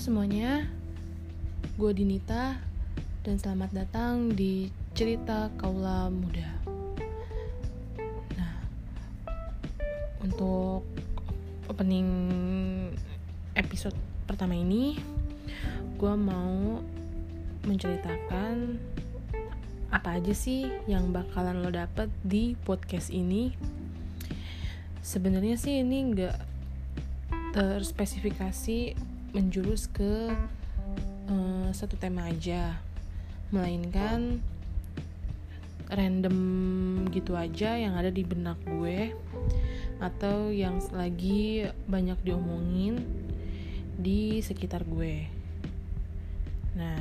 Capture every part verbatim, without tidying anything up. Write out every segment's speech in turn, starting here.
semuanya, gue Dinita dan selamat datang di Cerita Kaula Muda. Nah, untuk opening episode pertama ini, gue mau menceritakan apa aja sih yang bakalan lo dapet di podcast ini. Sebenarnya sih ini nggak terspesifikasi menjurus ke uh, satu tema aja, melainkan random gitu aja yang ada di benak gue atau yang lagi banyak diomongin di sekitar gue. Nah,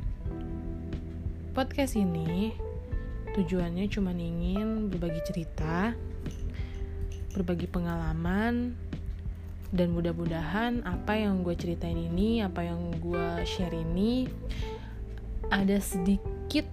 podcast ini tujuannya cuma ingin berbagi cerita, berbagi pengalaman, dan mudah-mudahan apa yang gue ceritain ini, apa yang gue share ini ada sedikit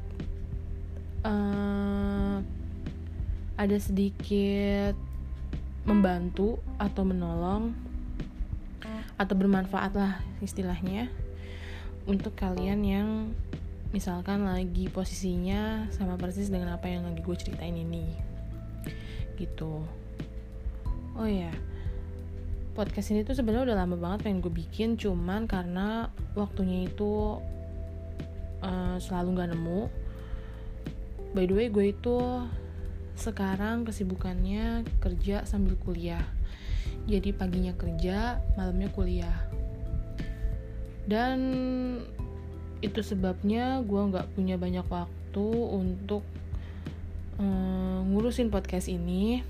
uh, ada sedikit membantu atau menolong atau bermanfaat lah istilahnya untuk kalian yang misalkan lagi posisinya sama persis dengan apa yang lagi gue ceritain ini gitu. Oh ya, podcast ini tuh sebenarnya udah lama banget pengen gue bikin, cuman karena waktunya itu uh, selalu gak nemu. By the way, gue itu sekarang kesibukannya kerja sambil kuliah. Jadi paginya kerja, malamnya kuliah. Dan itu sebabnya gue gak punya banyak waktu untuk uh, ngurusin podcast ini.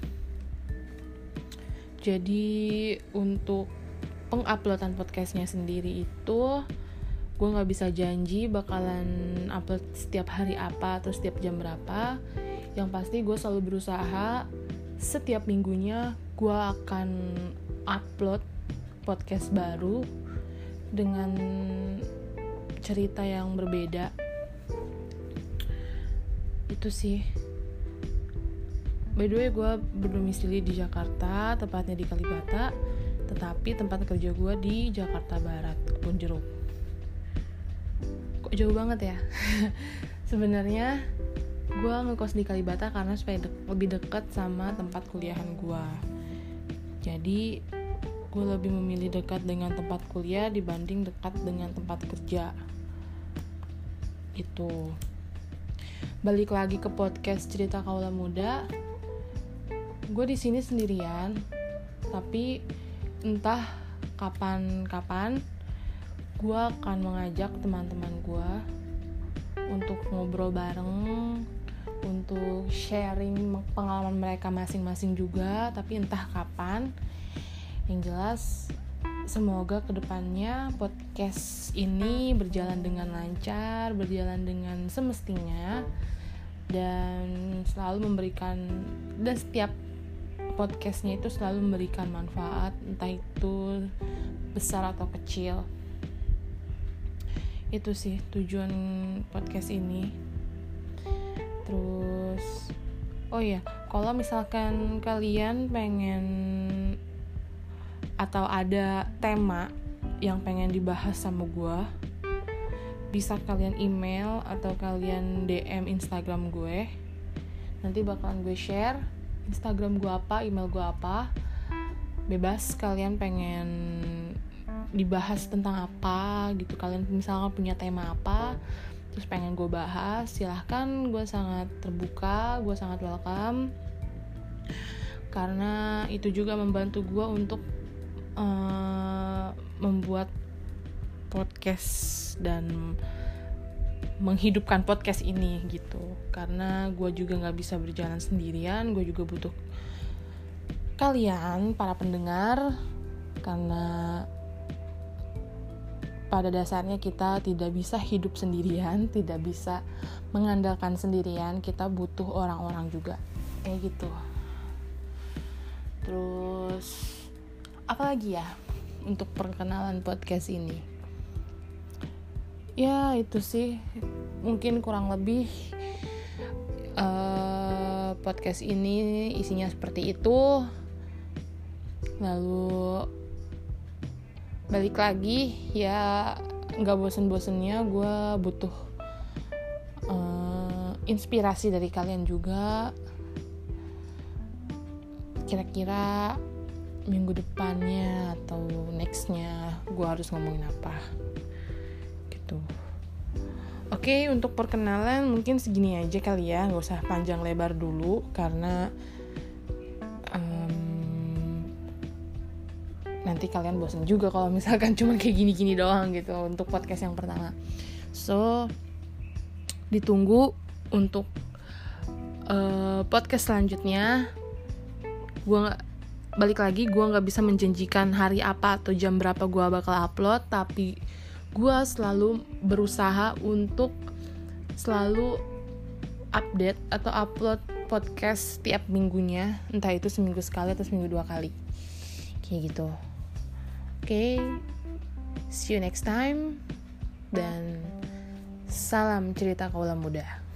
Jadi untuk penguploadan podcastnya sendiri itu gue gak bisa janji bakalan upload setiap hari apa atau setiap jam berapa. Yang pasti gue selalu berusaha setiap minggunya gue akan upload podcast baru dengan cerita yang berbeda. Itu sih. By the way, gue berdomisili di Jakarta, tepatnya di Kalibata, tetapi tempat kerja gue di Jakarta Barat, Kebun Jeruk. Kok jauh banget ya? Sebenarnya gue ngekos di Kalibata karena supaya de- lebih dekat sama tempat kuliahan gue. Jadi gue lebih memilih dekat dengan tempat kuliah dibanding dekat dengan tempat kerja. Itu. Balik lagi ke podcast Cerita Kaula Muda. Gue di sini sendirian, tapi entah kapan-kapan gue akan mengajak teman-teman gue untuk ngobrol bareng, untuk sharing pengalaman mereka masing-masing juga, tapi entah kapan. Yang jelas, semoga kedepannya podcast ini berjalan dengan lancar, berjalan dengan semestinya, dan selalu memberikan, dan setiap podcastnya itu selalu memberikan manfaat, entah itu besar atau kecil. Itu sih tujuan podcast ini. Terus, oh ya, kalau misalkan kalian pengen atau ada tema yang pengen dibahas sama gue, bisa kalian email atau kalian D M Instagram gue. Nanti bakalan gue share Instagram gue apa, email gue apa. Bebas kalian pengen dibahas tentang apa gitu. Kalian misalkan punya tema apa terus pengen gue bahas, silahkan. Gue sangat terbuka, gue sangat welcome. Karena itu juga membantu gue untuk uh, membuat podcast dan menghidupkan podcast ini gitu. Karena gue juga gak bisa berjalan sendirian, gue juga butuh kalian para pendengar, karena pada dasarnya kita tidak bisa hidup sendirian, tidak bisa mengandalkan sendirian, kita butuh orang-orang juga kayak gitu. Terus apa lagi ya untuk perkenalan podcast ini? Ya itu sih, mungkin kurang lebih uh, podcast ini isinya seperti itu. Lalu balik lagi ya, nggak bosen-bosennya gue butuh uh, inspirasi dari kalian juga. Kira-kira minggu depannya atau nextnya gue harus ngomongin apa gitu. Oke, untuk perkenalan mungkin segini aja kali ya, nggak usah panjang lebar dulu karena um, nanti kalian bosan juga kalau misalkan cuma kayak gini-gini doang gitu untuk podcast yang pertama. So ditunggu untuk uh, podcast selanjutnya. Gue nggak balik lagi, gue nggak bisa menjanjikan hari apa atau jam berapa gue bakal upload, tapi gue selalu berusaha untuk selalu update atau upload podcast tiap minggunya, entah itu seminggu sekali atau seminggu dua kali kayak gitu. Oke, okay, see you next time dan salam cerita kaula muda.